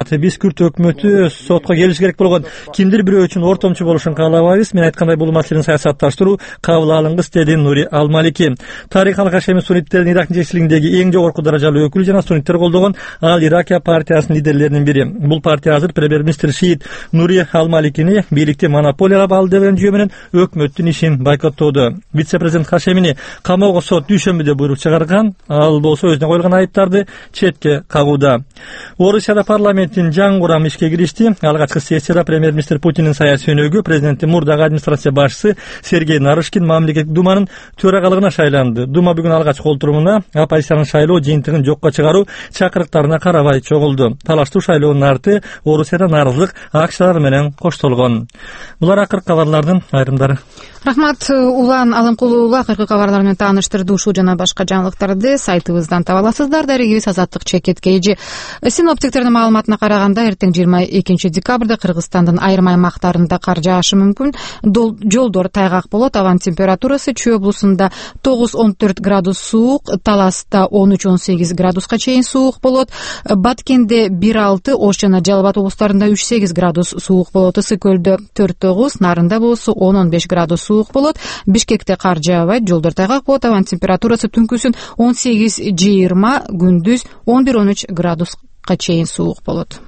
Биз Күрт өкмөтү сотко келиш керек болгон кимдир бирөө үчүн ортомчу болушун каалабайбыз. Мен айткандай бул маселени саясатташтыруу кабыл алынгыс, деди Нури Алмалики. Тарик Халык Хашеми сунниттердин Ирак жетекчилигиндеги эң жогорку даражалуу өкүл жана сунниттер колдогон Ал Иракия партиясынын лидерлеринин бири. Бул партия азыр премьер-министр Шиит Нури Алмаликини бийликти монополияга баглуу деген жүйө менен өкмөттүн ишин бойкоттоодо. Вице-президент Хашемини камоого сот дүйшөмбүдө буйрук чыгарган. Ал болсо өзүнө коюлган айыптарды четке кагууда. Орусияда парламенттин жаңы курамы ишке киришти. Алгачкы сессияда премьер-министр Путиндин саясий өнөгү, президенттин мурдагы администрация башчысы Сергей Нарышкин мамлекеттик думанын төрагалыгына шайланды. Дума бүгүн алгачкы отурумуна оппозициянын шайлоо жыйынтыгын жокко чыгаруу чакырыктарына карабай чогулду. Талаштуу шайлоонун арты Орусияда нааразылык акциялары менен коштолгон. Булар акыркы кабарлардын айрымдары. Рахмат Улан Алымкулуу. Акыркы кабарлар менен тааныштырды. Ушул жана башка жаңылыктарды сайтыбыздан таба аласыздар. Дарегибиз Азаттык Чекеткейжи. Синоптиктердин маалыматына караганда эртең 22 декабрда Кыргызстандын айрым аймактарында кар жаашы мүмкүн. Жолдор тайгак болот. Абанын температурасы Чүй облусунда 9-14 градус суук, Таласта 13-18 градуска чейин суук болот. Баткенде 1-6, Ош жана Жалал Абад облустарында 3-8 градус суук болот. Ысык көлдө 4-9, Нарында болсо 10-15 градус суук болот. Бишкекте кар жаабайт, жолдор тайгак болот. Абанын температурасы түнкүсүн 18-20, күндүз 11-13 градуска чейин суук болот.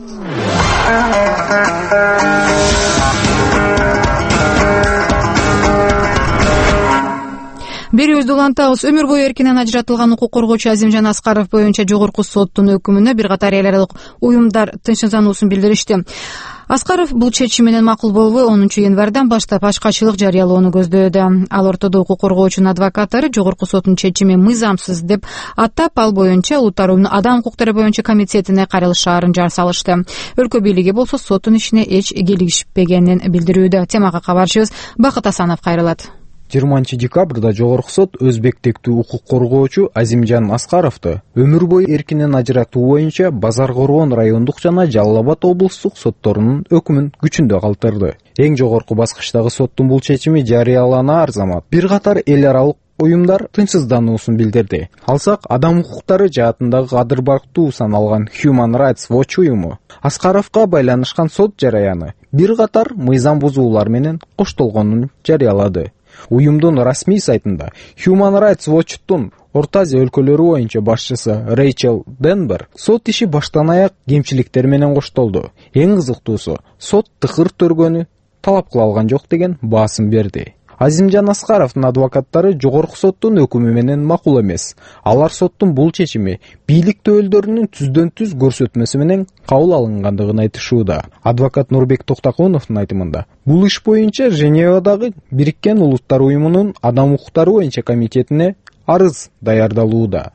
Берүүбүздү улантабыз. Өмүр бою эркинен ажыратылган укук коргоочу Азимжан Аскаров боюнча жогорку соттун өкүмүнө бир катар эл аралык уюмдар тынчсыздануусун билдиришти. Аскаров бул чечим менен макул болбой 10 январдан баштап ачкачылык жарыялоону көздөөдө. Ал ортодо укук коргоочунун адвокаттары жогорку соттун чечими мыйзамсыз деп аттап, ал боюнча Улуттар уюмунун Адам укуктары боюнча комитетине кайрылыш шаарын жар салышты. Өлкө бийлиги болсо соттун ишине эч келишпегенин билдирүүдө. Темага кабарчыбыз Бакыт Асанов кайрылат. 20 декабрда жогорку сот өзбектиктүү укук коргоочу Азимжан Аскаровду өмүр бою эркинен ажыратуу боюнча Базар Коргон райондук жана Жалал Абад облустук сотторунун өкүмүн күчүндө калтырды. Эң жогорку баскычтагы соттун бул чечими жарыяланаар замат бир катар эл аралык уюмдар тынчсыздануусун билдирди. Алсак, адам укуктары жаатындагы кадыр-барктуу саналган Human Rights Watch уюму Аскаровго байланышкан сот жараяны бир катар мыйзам бузуулар менен коштолгонун жарыялады. Уюмдун расмий сайтында Human Rights Watch'тун Орто Азия өлкөлөрү боюнча башчысы Рэйчел Денбер сот иши баштан аяк кемчиликтер менен коштолду. Эң кызыктуусу, сот тыкыр төргөнү талап кыла алган жок деген баасын берди. Азимжан Аскаровдун адвокаттары жогорку соттун өкүмү менен макул эмес. Алар соттун бул чечими бийлик төөлдөрүнүн түздөн-түз көрсөтмөсү менен кабыл алынгандыгын айтышууда. Адвокат Нурбек Токтакуновдун айтымында, бул иш боюнча Женевадагы Бириккен Улуттар уюмунун Адам укуктары боюнча комитетине арыз даярдалууда.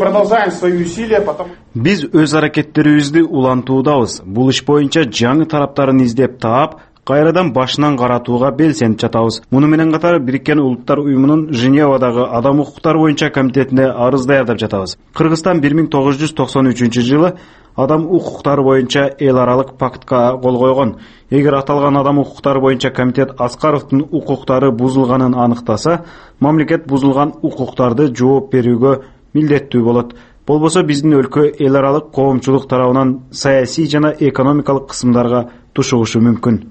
Биз өз аракеттерибизди улантуудабыз. Бул иш боюнча жаңы тараптарын издеп таап, кайрадан башынан каратууга белсенип жатабыз. Муну менен катар Бириккен Улуттар уюмунун Женевадагы Адам укуктары боюнча комитетине арыз даярдап жатабыз. Кыргызстан 1993 жылы Адам укуктары боюнча эл аралык пактка кол койгон. Эгер аталган Адам укуктары боюнча комитет Аскаровдун укуктары бузулганын аныктаса, мамлекет бузулган укуктарды жооп берүүгө милдеттүү болот. Болбосо биздин өлкө эл аралык коомчулук тарабынан саясий жана экономикалык кысымдарга тушугушу мүмкүн.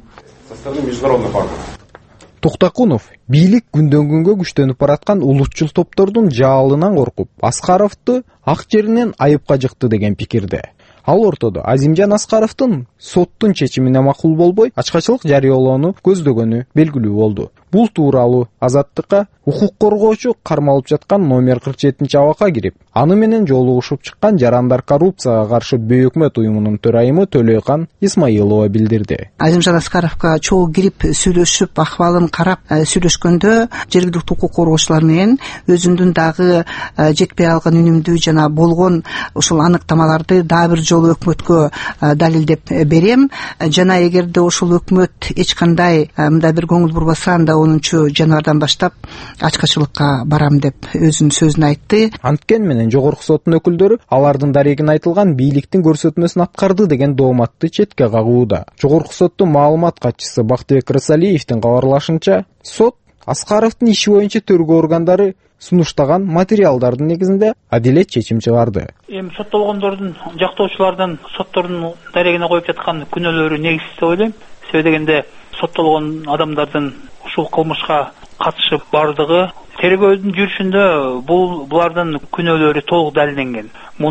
Токтакунов бийлик күндөн күнгө күчтөнүп бараткан улутчул топтордун жаалынан коркуп, Аскаровду ак жеринен айыпка жыкты деген пикирде. Ал ортодо Азимжан Аскаровдун соттун чечимине макул болбой, ачкачылык жарыялоону көздөгөнү белгилүү болду. Бул тууралуу Азаттыкка укук коргоочу кармалып жаткан номер 47 абакка кирип, аны менен жолугушуп чыккан Жарандар коррупцияга каршы бөйөкмөт уюмунун төрайымы Төлөйкан Исмаилова билдирди. Азимжан Аскаровго чогуу кирип сүйлөшүп, акыбалын карап сүйлөшкөндө жергиликтүү укук коргоочулар менен өзүндүн дагы жетпей алган үнүмдүү жана болгон ушул аныктамаларды дагы бир жолу өкмөткө далилдеп берем. Жана эгерде ушул өкмөт эч кандай мындай бир көңүл бурбаса, анда 10 январдан баштап ачкачылыкка барам деп өзүнүн сөзүн айтты. Анткени менен жогорку соттун өкүлдөрү алардын дарегин айтылган бийликтин көрсөтмөсүн аткарды деген дооматты четке кагууда. Жогорку соттун маалымат катчысы Бактыбек Рысалиевдин кабарлашынча, сот Аскаровдун иши боюнча тергөө органдары сунуштаган материалдардын негизинде адилет чечим чыгарды. Эми соттолгондордун, жактоочулардын соттордун дарегине коюп жаткан күнөөлөрү негизсиз деп ойлойм. Себеби дегенде соттолгон адамдардын ушул кылмышка катышып бардыгы тергөөдүн жүрүшүндө булардын күнөөлөрү толук далилденген.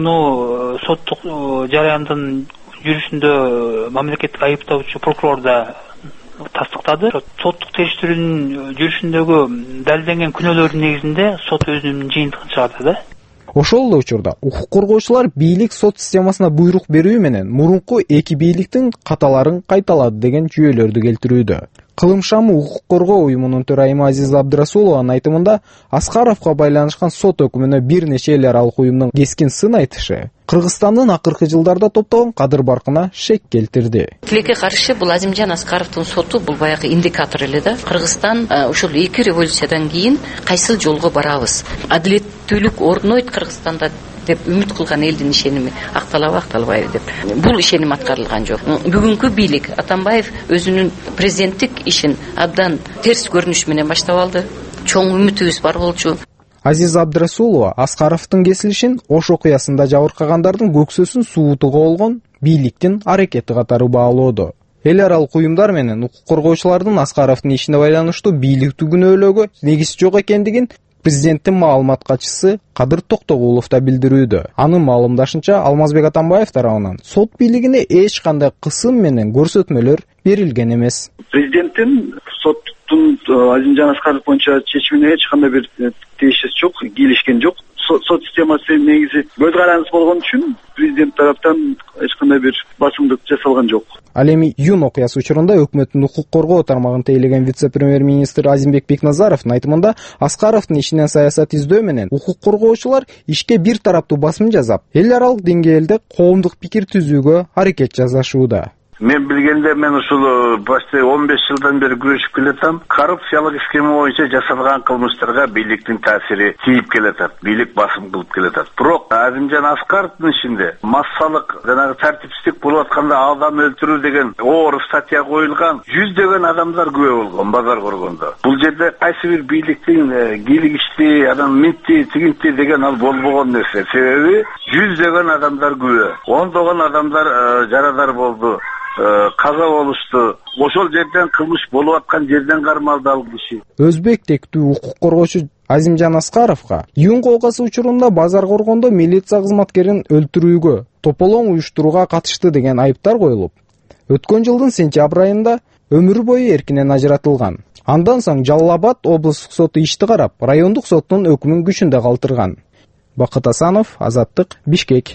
Муну соттук жараяндын жүрүшүндө мамлекеттик айыптоочу прокурор да тастыктады. Соттук териштирүүнүн жүрүшүндөгү далилденген күнөөлөрдүн негизинде сот өзүнүн жыйынтыгын чыгарды да. Ошол эле учурда укук коргоочулар бийлик сот системасына буйрук берүү менен мурунку эки бийликтин каталарын кайталады деген жүйөлөрдү келтирүүдө. Кылым шамы укук коргоо уюмунун төрайымы Азиза Абдрасулованын айтымында Аскаровго байланышкан сот өкүмүнө бир нече эл аралык уюмдун кескин сын айтышы Кыргызстандын акыркы жылдарда топтогон кадыр баркына шек келтирди. Тилекке каршы бул Азимжан Аскаровдун соту бул баягы индикатор эле да. Кыргызстан ушул эки революциядан кийин кайсыл жолго барабыз? Адилеттүүлүк орнойт Кыргызстанда деп үмүт кылган элдин ишеними акталабы акталбайбы деп. Бул ишеним аткарылган жок. Бүгүнкү бийлик Атамбаев өзүнүн президенттик ишин абдан терс көрүнүш менен баштап алды. Чоң үмүтүбүз бар болчу. Азиза Абдрасулова Аскаровдун кесилишин Ош окуясында жабыркагандардын көксөсүн суутууга болгон бийликтин аракети катары баалоодо. Эл аралык уюмдар менен укук коргоочулардын Аскаровдун ишине байланыштуу бийликтүү күнөөлөөгө негиз жок экендигин президенттин маалымат катчысы Кадыр Токтогулов да билдирүүдө. Анын маалымдашынча Алмазбек Атамбаев тарабынан сот бийлигине эч кандай кысым менен көрсөтмөлөр берилген эмес. Президенттин соттун Азимжан Аскаров боюнча чечимине эч кандай бир тийишеси жок, кийлишкен жок. Сот системасы негизи көз карандысыз болгон үчүн президент тараптан эч кандай бир басымдык жасалган жок. Ал эми июнь окуясы учурунда өкмөттүн укук коргоо тармагын тейлеген вице-премьер-министр Азимбек Бекназаровдун айтымында Аскаровдун ишинен саясат издөө менен укук коргоочулар ишке бир тараптуу басым жасап, эл аралык деңгээлде коомдук пикир түзүүгө аракет жасашууда. Мен билгенде мен ушул почти 15 жылдан бери күрөшүп келатам. Коррупциялык схема боюнча жасалган кылмыштарга бийликтин таасири тийип келатат. Бийлик басым кылып келатат. Бирок Азимжан Аскаровдун ишинде массалык жанагы тартипсиздик болуп атканда адам өлтүрүү деген оор статья коюлган. Жүздөгөн адамдар күбө болгон базар коргондо. Бул жерде кайсы бир бийликтин кийлигишти, адам минти, тигинти деген ал болбогон нерсе. Себеби жүздөгөн адамдар күбө. Ондогон адамдар жарадар болду. Каза болушту. Ошол жерден кылмыш болуп аткан жерден кармалды ал киши. Өзбек тектүү укук коргоочу Азимжан Аскаровго июнь окуясы учурунда базар коргондо милиция кызматкерин өлтүрүүгө, тополоң уюштурууга катышты деген айыптар коюлуп, өткөн жылдын сентябрь айында өмүр бою эркинен ажыратылган. Андан соң Жалал Абад облустук соту ишти карап, райондук соттун өкүмүн күчүндө калтырган. Бакыт Асанов, Азаттык, Бишкек.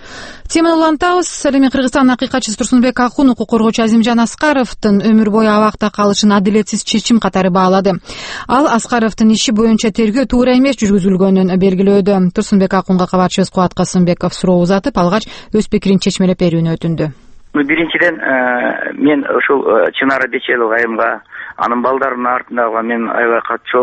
Теманы улантабыз. Эми Кыргызстандын акыйкатчысы Турсунбек Акун укук коргоочу Азимжан Аскаровдун өмүр бою абакта калышын адилетсиз чечим катары баалады. Ал Аскаровдун иши боюнча тергөө туура эмес жүргүзүлгөнүн белгилөөдө. Турсунбек Акунга кабарчыбыз Кубат Касымбеков суроо узатып, алгач өз пикирин чечмелеп берүүнү өтүндү. Биринчиден мен ошол Чынара Бечелов айымга, анын балдарынын артындагы мен аябай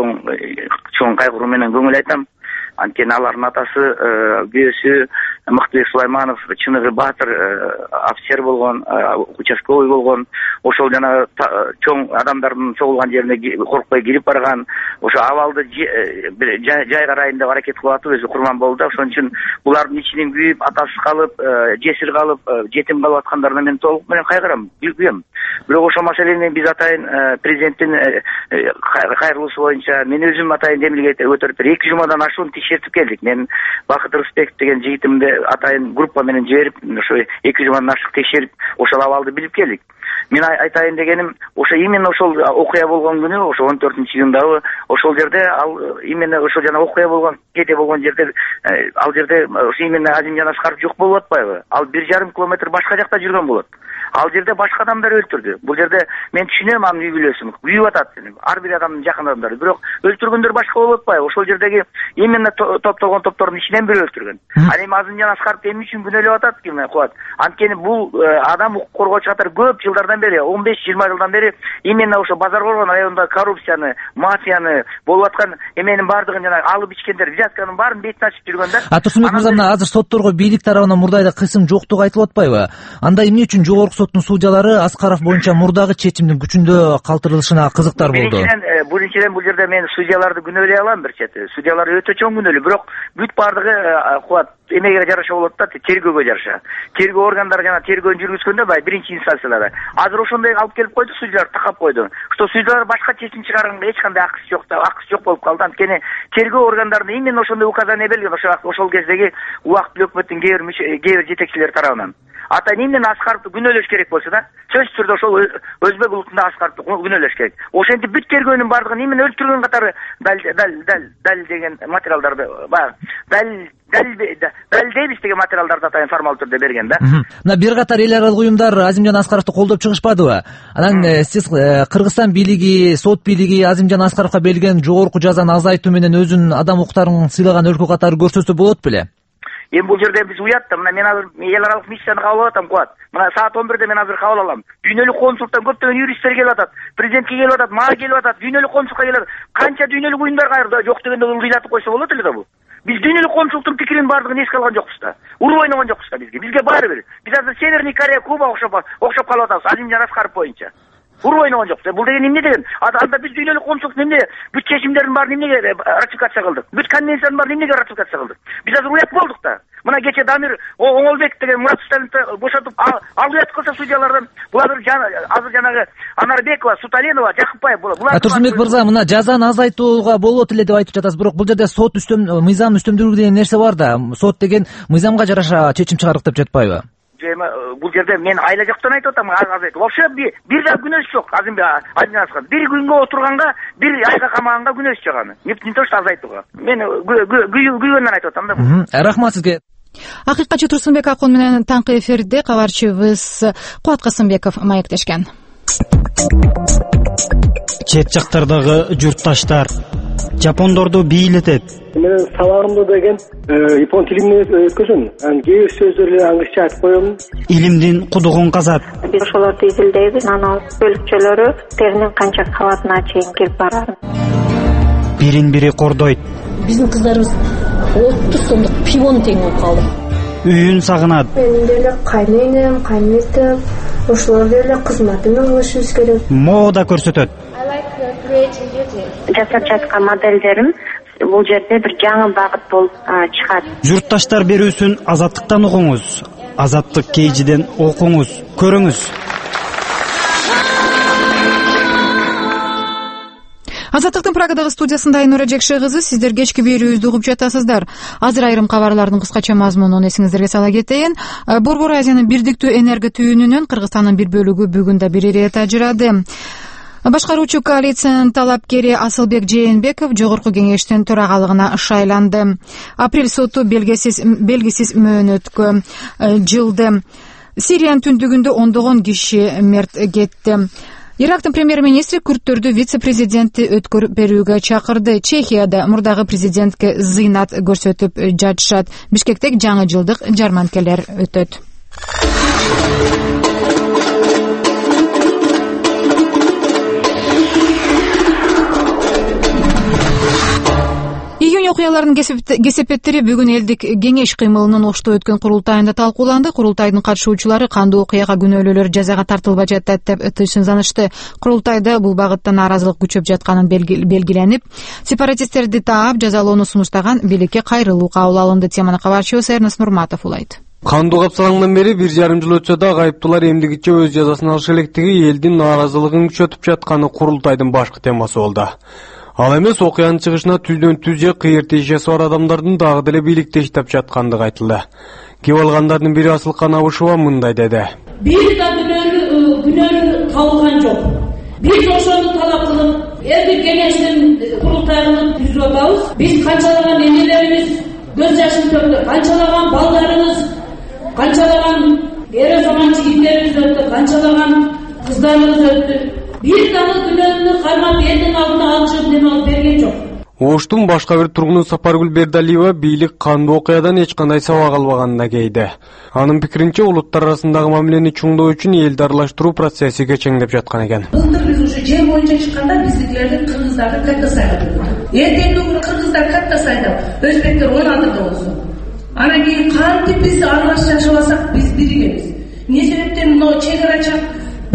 чоң кайгыруу менен көңүл айтам. Анткени алардын атасы, күйөөсү Мыктыбек Сулайманов чыныгы баатыр офицер болгон, участковый болгон, ошол жана чоң адамдардын чогулган жерине коркпой кирип барган, ошо абалды жай карайын деп аракет кылып атып өзү курман болду да. Ошон үчүн булардын ичинен күйүп, атасыз калып, жесир калып, жетим калып аткандарына мен толук менен кайгырам, билбейм. Бирок ошол маселени биз атайын президенттин кайрылуусу боюнча мен өзүм атайын демилге көтөрүп 2 жумадан ашуун текшертип келдик. Мен Бакыт Рысбеков деген жигитимди атайын группа менен жиберип, ошо 2 жумадан ашык текшерип, ошол абалды билип келдик. Мен айтайын дегеним, ошо именно ошол окуя болгон күнү, ошо 14-июндагы ошол жерде ал именно ошол жана окуя болгон кете болгон жерде ал жерде ошо именно Азимжан Аскаров жок болуп атпайбы? Ал 1,5 километр башка жакта жүргөн болот. Ал жерде башка адамдар өлтүрдү. Бул жерде мен түшүнөм анын үй бүлөсүн. Күйүп атат. Ар бир адамдын жакын адамдары. Бирок өлтүргөндөр башка болуп атпайбы? Ошол жердеги именно топтогон топтордун ичинен бири өлтүргөн. Ал эми Азимжан Аскаров эмне үчүн күнөөлөп атат ки мен Кубат? Анткени бул адам укук коргоочу катары көп жылдардан бери, 15-20 жылдан бери именно ошо базар коргон районунда коррупцияны, мафияны болуп аткан эменин бардыгын жана алып ичкендер, взятканын баарын бетин ачып жүргөн да. Турсунбек мырза, мына азыр сотторго бийлик тарабынан мурдайда кысым жоктугу айтылып атпайбы? Анда эмне үчүн жогорку соттун судьялары Аскаров боюнча мурдагы чечимдин күчүндө калтырылышына кызыктар болду? биринчиден бул жерде мен судьяларды күнөөлөй алам бир чети. Судьялар өтө чоң күнөөлүү, бирок бүт бардыгы кубат эмеге жараша болот да, тергөөгө жараша. Тергөө органдары жана тергөөнү жүргүзгөндө баягы биринчи инстанцияларда. Азыр ошондой алып келип койду, судьялар такап койду. Что судьялар башка чечим чыгарганга эч кандай акысы жок болуп калды. Анткени тергөө органдарында именно ошондой указание берилген ошол кездеги убактылуу өкмөттүн кээ бир жетекчилери тарабынан. Атайын именно Аскаровду күнөөлөш керек болсо да, сөзсүз түрдө ошол өзбек улутунда Аскаровду күнөөлөш керек. Ошентип бүт тергөөнүн бардыгын именно өлтүргөн катары дал деген материалдарды далилдейбиз деген материалдарды атайын формалдуу түрдө берген да. Мына бир катар эл аралык уюмдар Азимжан Аскаровду колдоп чыгышпадыбы? Анан сиз Кыргызстан бийлиги, сот бийлиги Азимжан Аскаровго берилген жогорку жазаны азайтуу менен өзүнүн адам укуктарын сыйлаган өлкө катары көрсөтсө болот беле? Эми бул жерде биз уят да, мына мен азыр эл аралык миссияны кабыл алып атам, кубат. Мына саат 11-де мен азыр кабыл алам. Дүйнөлүк коомчулуктан көптөгөн юристтер келип атат, президентке келип атат, мага келип атат, дүйнөлүк коомчулукка келип атат. Канча дүйнөлүк уюмдар кайрда жок дегенде ыйлатып койсо болот эле да бул. Биз дүйнөлүк коомчулуктун пикирин бардыгын эске алган жокпуз да. Уруп ойногон жокпуз да бизге. Бизге баары бир. Биз азыр Северный Корея, Куба окшоп калып атабыз Азимжан Аскаров боюнча. Уруп ойногон жокпуз. Бул деген эмне деген? Анда биз дүйнөлүк коомчулук эмне бүт чечимдердин баарын эмнеге ратификация кылдык? Бүт конвенциянын баарын эмнеге ратификация кылдык? Биз азыр уят болдук да. Мына кече Дамир Оңолбек деген Мурат Сталинди бошотуп ал уят кылса судьялардан, булар азыр жанагы Анарбекова, Суталенова, Жакыпбаев булар. Турсунбек мырза, мына жазаны азайтууга болот эле деп айтып жатасыз, бирок бул жерде сот мыйзам үстөмдүүлүгү деген нерсе бар да. Сот деген мыйзамга жараша чечим чыгарык деп жатпайбы? Бул жерде мен айла жоктон айтып атам, вообще бир да күнөөсү жок. Азимжан Аскаров бир күнгө отурганга, бир айга камаганга күнөөсү жок аны. Не то что азайтууга. Мен күйгөндөн айтып атам да. Рахмат сизге. Акыйкатчы Турсунбек Акун менен таңкы эфирде кабарчыбыз Кубат Касымбеков маектешкен. Чет жактардагы журтташтар жапондорду бийлетет. Менин сабагымды деген япон тилинде өткөзөм. Кээ бир сөздөрдү англисче айтып коем. Илимдин кудугун казат. Биз ошолорду изилдейбиз. Анан бөлүкчөлөрү теринин канча кабатына чейин кирип барат. Бирин-бири кордойт. Биздин кыздарыбыз 30 сомдук пивону тең болуп калды. Үйүн сагынат. Менин деле кайненем, кайнетем, ошолор деле кызматымен кылышыбыз керек. Мода көрсөтөт. Жасап жаткан моделдерим бул жерде бир жаңы багыт болуп чыгат. Журтташтар берүүсүн Азаттыктан угуңуз. Азаттык кейжиден окуңуз, көрүңүз. Азаттыктын Прагадагы студиясында Айнура Жекше кызы, сиздер кечки берүүбүздү угуп жатасыздар. Азыр айрым кабарлардын кыскача мазмунун эсиңиздерге сала кетейин. Борбор Азиянын бирдиктүү энерго түйүнүнөн Кыргызстандын бир бөлүгү бүгүн да бир ирет ажырады. Башкаруучу коалициянын талапкери Асылбек Жээнбеков жогорку кеңештин төрагалыгына шайланды. Апрель соту белгисиз мөөнөткө жылды. Сириянын түндүгүндө ондогон киши мерт кетти. Ирактын премьер-министри күрттөрдү вице-президентти өткөрүп берүүгө чакырды. Чехияда мурдагы президентке зыйнат көрсөтүп жатышат. Бишкекте жаңы жылдык жарманкелер өтөт. Июнь окуяларынын кесепеттери бүгүн элдик кеңеш кыймылынын Ошто өткөн курултайында талкууланды. Курултайдын катышуучулары кандуу окуяга күнөөлүүлөр жазага тартылбай жатат деп тынчсызданышты. Курултайда бул багытта нааразылык күчөп жатканын белгиленип, сепаратисттерди таап жазалоону сунуштаган бийликке кайрылуу кабыл алынды. Теманы кабарчыбыз Эрнес Нурматов улайт. Кандуу капсалаңдан бери 1,5 жыл өтсө да кайыптуулар эмдигиче өз жазасын алыш электиги элдин нааразылыгын күчөтүп жатканы курултайдын башкы темасы болду. Ал эмес окуянын чыгышына түздөн-түз же кыйыр тиешеси бар адамдардын дагы деле бийликте иштеп жаткандыгы айтылды. Кеп алгандардын бири Асылкан Абышева мындай деди. Бир да күнөөлүү табылган жок. Биз ошону талап кылып, элдик кеңештин курултайын түзүп атабыз. Биз канчалаган энелерибиз көз жашын төктү, канчалаган балдарыбыз, канчалаган эре заман жигиттерибиз өттү, канчалаган кыздарыбыз өттү. Бир дагы күнөөнү кармап элдин алдына алышып неме алып берген жок. Оштун башка бир тургуну Сапаргүл Бердалиева бийлик кандуу окуядан эч кандай сабак албаганына кейди. Анын пикиринче улуттар арасындагы мамилени чуңдоо үчүн элди аралаштыруу процесси кечеңдеп жаткан экен. Былтыр биз ушу жер боюнча чыкканда биздикилердин кыргыздарды катта сайгатып койдук. Эртеңки күнү кыргыздар катта сайдап, өзбектер 16-да болсун. Анан кийин кантип биз аралашып жашабасак биз биригебиз. Не себептен мына чек ара чак бирөө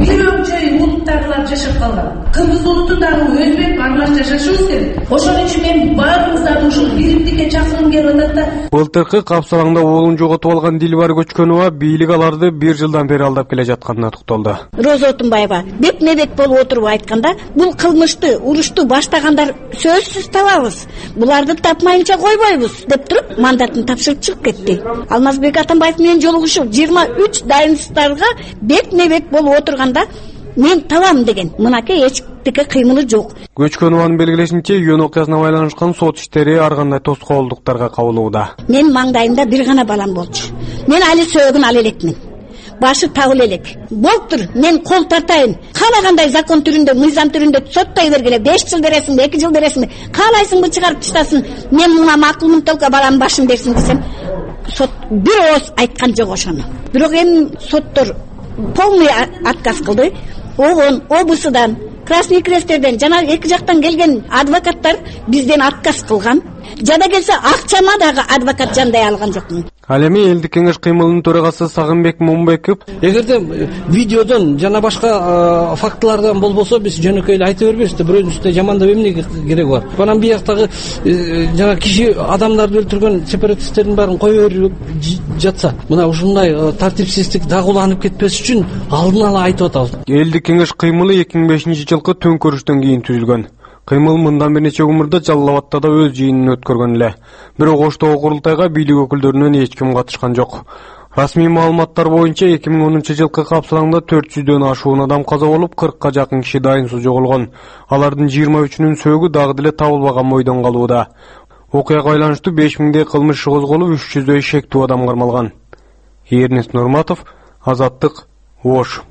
ошол улуттагылар жашап калган. Кыргыз улутундагы өзбек аралаш жашашыбыз керек. Ошон үчүн мен баарыбыздарды ушул бириктикке чакыргым келип атат да. Былтыркы капсалаңда уулун жоготуп алган Дилбар Көчкөнова бийлик аларды 1 жылдан бери алдап келе жатканына токтолду. Роза Отунбаева бетме бет болуп отуруп айтканда, бул кылмышты, урушту баштагандар сөзсүз табабыз. Буларды тапмайынча койбойбуз деп туруп мандатын тапшырып чыгып кетти. Алмазбек Атамбаев менен жолугушуп 23 дайынстарга бетме бет болуп отурганда мен табам деген мынакей эчтеке кыймылы жок. Көчкөнованын белгилешинче, үйөн окуясына байланышкан сот иштери ар кандай тоскоолдуктарга кабылууда. Мен маңдайымда бир гана балам болчу. Мен али сөөгүн ал элекмин. Башы табыл элек. Болуптур, мен кол тартайын. Каалагандай закон түрүндө, мыйзам түрүндө соттой бергиле. 5 жыл бересиңби, 2 жыл бересиңби? Каалайсыңбы чыгарып таштасын. Мен мына макулмун толка балам башын берсин десем, сот бир ооз айткан жок ошону. Бирок эми соттор полный отказ кылды. Огон, ОБСдан, Красный Кресттерден жана эки жактан келген адвокаттар бизден отказ кылган. Жада келсе акчама дагы адвокат жандай алган жокмун. Ал эми элдик кеңеш кыймылынын төрагасы Сагынбек Момбеков эгерде видеодон жана башка фактылардан болбосо биз жөнөкөй эле айта бербейбиз да, бирөөнүн үстүнө жамандап эмне кереги бар. Анан бияктагы жана киши адамдарды өлтүргөн сепаратисттердин баарын кое берип жатса, мына ушундай тартипсиздик дагы уланып кетпес үчүн алдын ала айтып атабыз. Элдик кеңеш кыймылы 2005-жылкы төңкөрүштөн кийин түзүлгөн. Кыймыл мындан бир нече умурда Жалал Абадта да өз жыйынын өткөргөн эле. Бирок оштогу курултайга бийлик өкүлдөрүнөн эч ким катышкан жок. Расмий маалыматтар боюнча 2010-жылкы капсалаңда 400дөн ашуун адам каза болуп, 40ка жакын киши дайынсыз жоголгон. Алардын 23-үнүн сөөгү дагы деле табылбаган бойдон калууда. Окуяга байланыштуу 5000дей кылмыш иши козголуп, 300дөй шектүү адам кармалган. Эрнест Нурматов, Азаттык, Ош.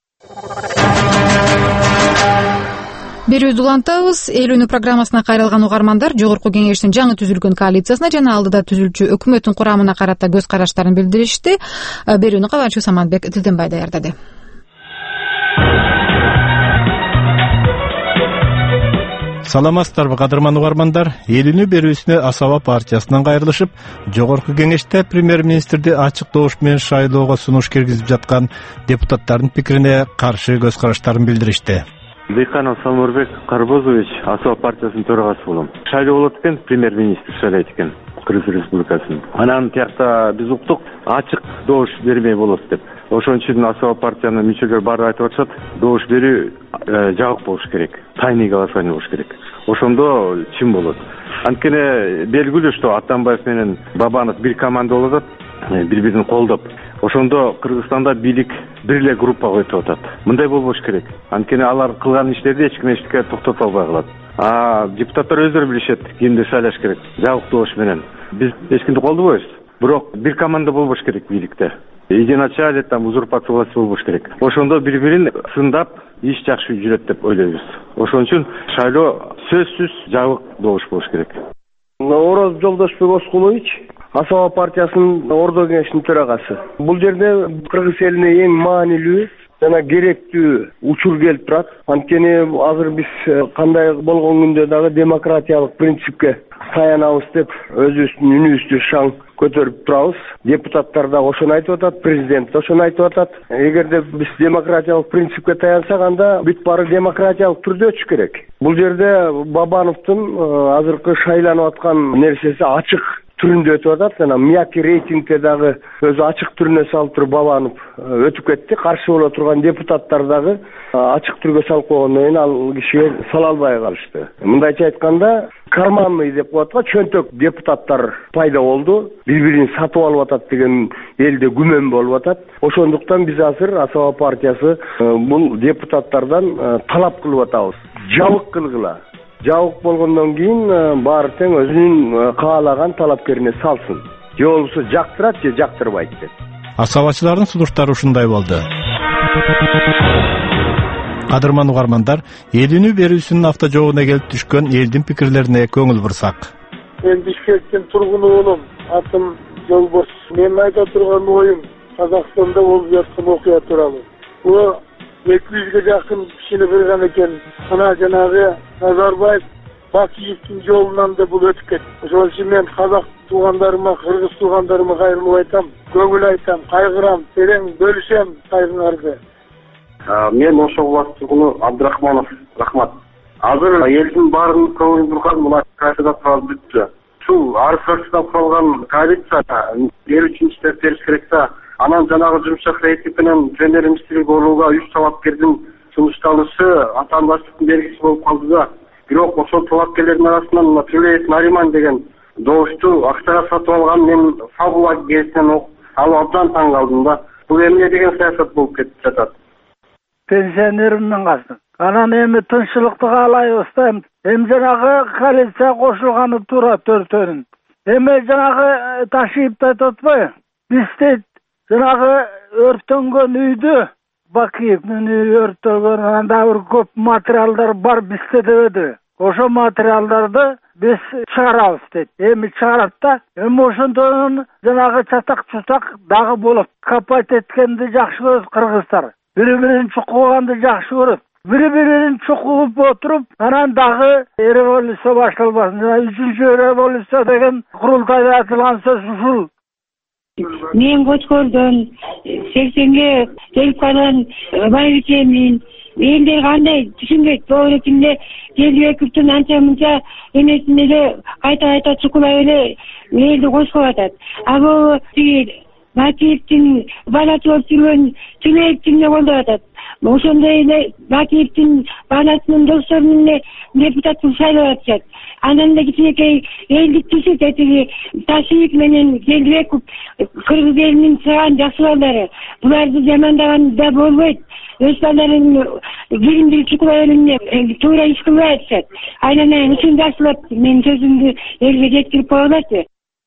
Берүүбүздү улантабыз. Эл үнү программасына кайрылган угармандар Жогорку Кеңештин жаңы түзүлгөн коалициясына жана алдыда түзүлчү өкмөттүн курамына карата көз караштарын билдиришти. Берүүнү кабарчы Саматбек Тилденбай даярдады. Саламатсыздарбы кадырман угармандар. Эл үнү берүүсүнө Асаба партиясынан кайрылышып, Жогорку Кеңеште премьер-министрди ачык добуш менен шайлоого сунуш киргизип жаткан депутаттардын пикирине каршы көз караштарын билдиришти. Дыйканов Салмурбек Карбозович Асаба партиясынын төрагасы болом. Шайлоо болот экен, премьер-министр шайлайт экен Кыргыз Республикасынын. Анан тиякта биз уктук, ачык добуш бермей болот деп. Ошон үчүн Асаба партиянын мүчөлөрү баары айтып атышат, добуш берүү жабык болуш керек, тайный голосование болуш керек. Ошондо чын болот. Анткени белгилүү, что Атамбаев менен Бабанов бир команда болуп атат, бири-бирин колдоп. Ошондо Кыргызстанда бийлик бир эле группа койтуп атат. Мындай болбош керек. Анткени алар кылган иштерди эч ким эчтеке токтото албай калат. Депутаттар өздөрү билишет кимди шайлаш керек, жабык добуш менен. Биз эч кимди колдобойбуз. Бирок бир команда болбош керек бийликте. Единоначалие, там узурпация власти болбош керек. Ошондо бири-бирин сындап, иш жакшы жүрөт деп ойлойбуз. Ошон үчүн шайлоо сөзсүз жабык добуш болуш керек. Ороз Жолдошбек Оскулович, Асаба партиясынын Ордо Кеңешинин төрагасы. Бул жерде Кыргыз элине эң маанилүү жана керектүү учур келип турат. Анткени азыр биз кандай болгон күндө дагы демократиялык принципке таянабыз деп өзүбүздүн үнүбүздү шаң көтөрүп турабыз. Депутаттар да ошону айтып атат, президент да ошону айтып атат. Эгерде биз демократиялык принципке таянсак, анда бүт баары демократиялык түрдө өтүш керек. Бул жерде Бабановдун азыркы шайланып аткан нерсеси ачык түрүндө өтүп атат. Жана Мияки рейтингде дагы өзү ачык түрүнө салып туруп Бабанов өтүп кетти. Каршы боло турган депутаттар дагы ачык түргө салып койгондон кийин ал кишиге сала албай калышты. Мындайча айтканда, карманный деп коет го, чөнтөк депутаттар пайда болду. Бири-бирин сатып алып атат деген элде күмөн болуп атат. Ошондуктан биз азыр Асаба партиясы бул депутаттардан талап кылып атабыз. Жабык кылгыла. Жабык болгондон кийин баары тең өзүнүн каалаган талапкерине салсын. Же болбосо жактырат же жактырбайт деп. Асабачылардын сунуштары ушундай болду. Кадырман угармандар, эл үнү берүүсүнүн автожоогуна келип түшкөн элдин пикирлерине көңүл бурсак. Мен Бишкектин тургуну болом. Атым Жолбош. Мен айта турган оюм Казакстанда болуп жаткан окуя тууралуу. Бул 200ге жакын кишини кырган экен. Ана жанагы Назарбаев Бакиевдин жолунан да бул өтүп кетти. Ошол үчүн мен казак туугандарыма, кыргыз туугандарыма кайрылып айтам, көңүл айтам, кайгырам, терең бөлүшөм кайгыңарды. Мен Ош областы тұрғыны Абдрахманов Рахмат. Азыр элдин баарын көңүл бурган мына коалицияда туралы бүттү. Ушул ар фракциядан куралган коалиция эл үчүн иштеп бериш керексе, анан жанагы жумшак рейтинг менен премьер-министрлик орнуга 3 талапкердин сунушталышы атаандаштыктын белгиси болуп калды да. Бирок ошол талапкерлердин арасынан Тюлеев Нариман деген добушту акчага сатып алган мен Фабула гезитинен окуп алып абдан таң калдым да. Бул эмне деген саясат болуп кетип жатат? Пенсионеримдин касым. Анан эми тынччылыкты каалайбыз да. Эми жанагы коалиция кошулганы туура төртөөнүн. Эми жанагы Ташиевди айтып атпайбы? Биз дейт жанагы өрттөнгөн үйдү Бакиевдин үйү өрттөлгөн, анда бир көп материалдар бар бизде дебеди. Ошо материалдарды биз чыгарабыз дейт. Эми чыгарат да. Эми ошондон жанагы чатак-чутак дагы болот. Копать эткенди жакшы көрөт кыргыздар. Бири-бирин чукуганды жакшы көрөт. Бири-бирин чукуп отуруп, анан дагы революция башталбасын. Үчүнчү революция деген курултайда айтылган сөз ушул. Мен Көчкөлдөн 80ге келип калган байбичемин. Элдер кандай түшүнбөйт, doğru кимде Келбековдун анча мынча эмесин эле кайта чукулай эле элди кошуп атат. А бул Бакиевдин баласы болуп жүргөн Тюлеевдин эмне колдоп атат. Ошондой эле Бакиевдин баласынын досторунун эле депутаттын шайлап атышат. Анан да кичинекей элдик түшүп этиги Ташиев менен Келбеков кыргыз элинин чыган жакшы балдары. Буларды жамандаган да болбойт. Өз балдарын кийимди чукулай эле туура иш кылбай атышат. Айланайын үчүн жакшылап менин сөзүмдү элге жеткирип коюп алачы.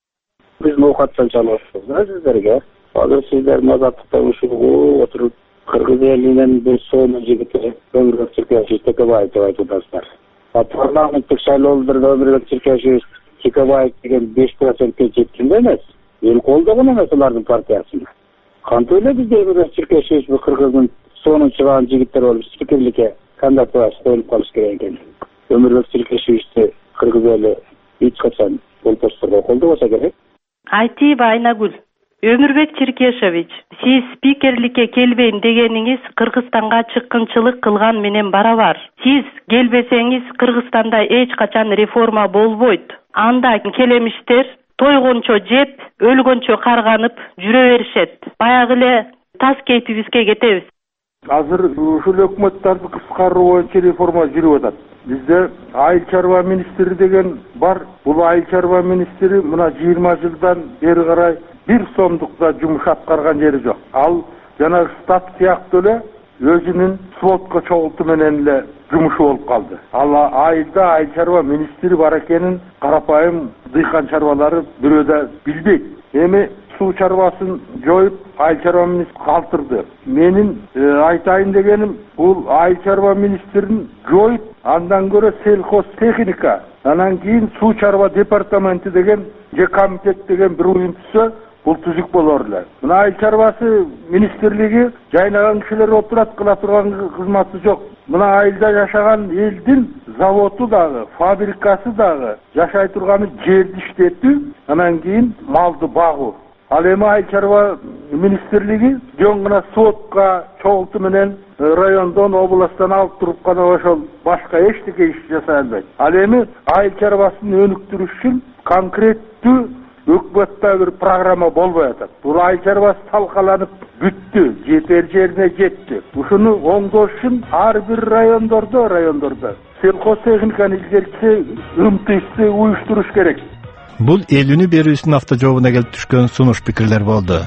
Биз ноокатчан чалабыз да сиздерге. Азыр сиздер азаттыкта ушул отуруп кыргыз элинин бир сонун жигити Өмүрбек Чиркешевич Текебаев деп айтып атасыздар. Парламенттик шайлоолордо Өмүрбек Чиркешевич Текебаев деген 5%ке жеткенде эмес. Эл колдогон эмес алардын партиясын. Кантип эле бизде Өмүрбек Чиркешевич кыргыздын сонун чыган жигиттер болуп спикерликке кандидатура коюлуп калыш керек экен. Өмүрбек Чиркешевичти кыргыз эли эч качан болтошторго колдобосо керек. Айтиева Айнагүл, Өмүрбек Чиркешевич, сиз спикерликке келбейм дегениңиз Кыргызстанга чыккынчылык кылган менен барабар. Сиз келбесеңиз Кыргызстанда эч качан реформа болбойт. Анда келемиштер тойгончо жеп, өлгөнчө карганып жүрө беришет. Баягы эле таз кейпибизге кетебиз. Азыр ушул өкмөттөрдү кыскаруу боюнча реформа жүрүп атат. Бизде айыл чарба министри деген бар. Бул айыл чарба министри мына 20 жылдан бери карай 1 сомдук да жумуш аткарган жери жок. Ал жанагы штат сыяктуу эле өзүнүн сводка чогулту менен эле жумушу болуп калды. Ал айылда айыл чарба министри бар экенин карапайым дыйкан чарбалары бирөө да билбейт. Эми суу чарбасын жоюп, айыл чарба министри калтырды. Менин айтайын дегеним, бул айыл чарба министрин жоюп, андан көрө сельхоз техника, анан кийин суу чарба департаменти деген же комитет деген бир уюм түзсө, бул түзүк болор эле. Мына айыл чарбасы министрлиги жайнаган кишилер отурат, кыла турган кызматы жок. Мына айылда жашаган элдин заводу дагы, фабрикасы дагы, жашай турганы жерди иштетүү, анан кийин малды багуу. Ал эми айыл чарба министрлиги жөн гана сводка чогулту менен райондон, областтан алып туруп гана ошол башка эчтеке иш жасай албайт. Ал эми айыл чарбасын өнүктүрүш үчүн конкреттүү өкмөттө бир программа болбой атат. Бул айыл чарбасы талкаланып бүттү, жетер жерине жетти. Ушуну оңдош үчүн ар бир райондордо сельхозтехниканы илгертсе, ымтысты уюштуруш керек. Бул эл үнү берүүсүнүн автожообуна келип түшкөн сунуш пикирлер болду.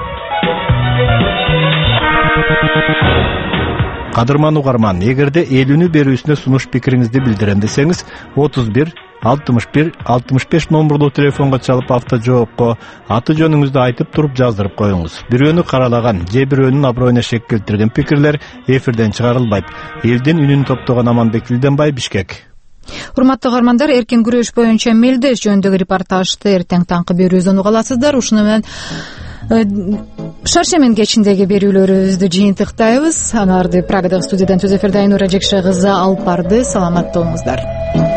Кадырман угарман, эгерде эл үнү берүүсүнө сунуш пикириңизди билдирем десеңиз, 31 61 65 номерлуу телефонго чалып автожоопко аты жөнүңүздү айтып туруп жаздырып коюңуз. Бирөөнү каралаган же бирөөнүн аброюна шек келтирген пикирлер эфирден чыгарылбайт. Элдин үнүн топтогон Аманбек Билденбай, Бишкек. Урматтуу угармандар, эркин күрөш боюнча мелдеш жөнүндөгү репортажды эртең таңкы берүүбүздөн уга аласыздар. Ушуну менен Шаршемин кечиндеги берүүлөрүбүздү жыйынтыктайбыз. Аларды Прагадагы студиядан Түз эфирде Айнура Жекше кызы алып барды. Саламатта болуңуздар.